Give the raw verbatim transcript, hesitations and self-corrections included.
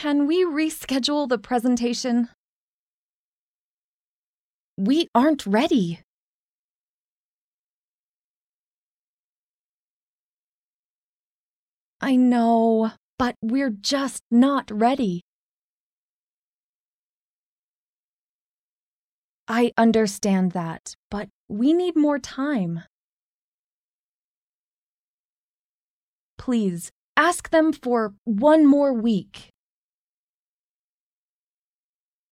Can we reschedule the presentation? We aren't ready. I know, but we're just not ready. I understand that, but we need more time. Please, ask them for one more week.